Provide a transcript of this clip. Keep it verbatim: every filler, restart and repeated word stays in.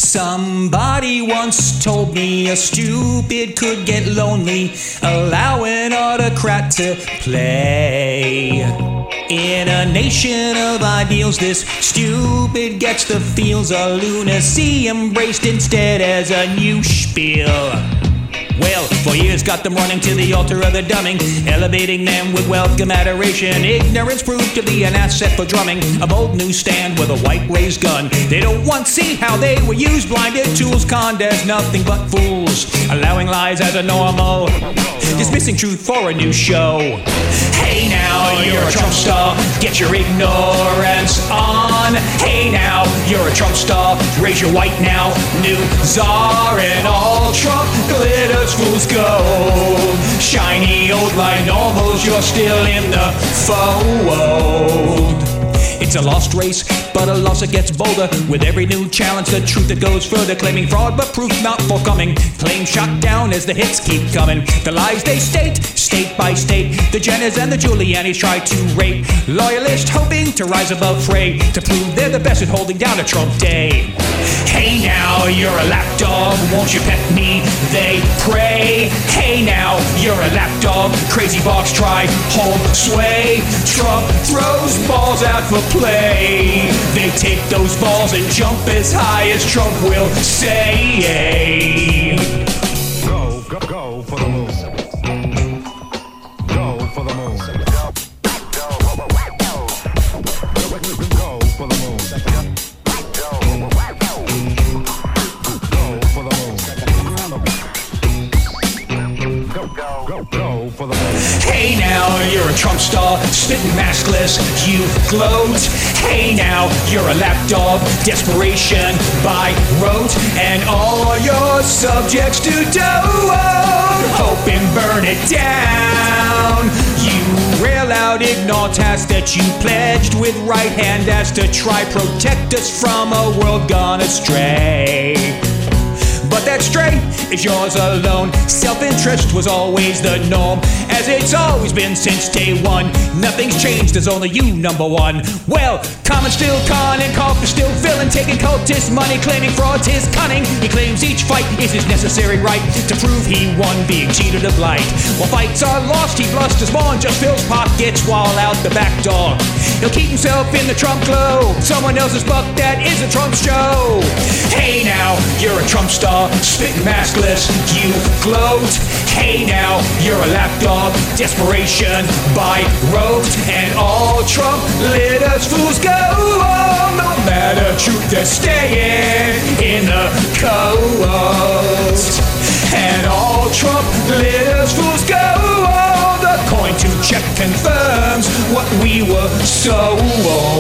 Somebody once told me a stupid could get lonely. Allow an autocrat to play. In a nation of ideals, this stupid gets the feels of lunacy, embraced instead as a new spiel. Well, for years got them running to the altar of the dumbing, elevating them with welcome adoration. Ignorance proved to be an asset for drumming, a bold new stand with a white raised gun. They don't want to see how they were used, blinded tools, conned as nothing but fools, allowing lies as a normal, dismissing truth for a new show. Hey now, you're a Trump star, get your ignorance on. Hey now, you're a Trump star, raise your white now, new czar, and all Trump glitters fool's gold. Shiny old light novels, you're still in the fold. It's a lost race, but a loss that gets bolder with every new challenge. The truth that goes further, claiming fraud but proof not forthcoming. Claim shot down as the hits keep coming. The lies they state, state by state. The Jenners and the Giulianis try to rape loyalists, hoping to rise above fray, to prove they're the best at holding down a Trump day. Hey now, you're a lapdog, won't you pet me? They pray. Hey now, you're a lapdog, crazy box try hold sway. Trump throws balls out for play. They take those balls and jump as high as Trump will say. Go, go, go for the moon. Go for the moon. Go for the moon. Go, go for the moon. Hey now, you're a Trump star, spitting maskless, you gloat. Hey now, you're a lapdog, desperation by rote, and all your subjects to dote, hope and burn it down. You rail out, ignore tasks that you pledged with right hand as to try protect us from a world gone astray. But that stray is yours alone. Self-interest was always the norm, as it's always been since day one. Nothing's changed, there's only you, number one. Well, Common still con and Cough is still filling, taking cultist money, claiming fraud's his cunning. He claims each fight is his necessary right to prove he won, being cheated of light. While fights are lost, he blusters more and just fills pockets while out the back door. He'll keep himself in the Trump glow, someone else's buck, that is a Trump show. Hey now, you're a Trump star, spit maskless, you gloat. Hey now, you're a lapdog, desperation by rote, and all Trump litters fools go on, no matter truth, they're staying in the coast. And all Trump litters fools go on, the coin to check confirms what we were so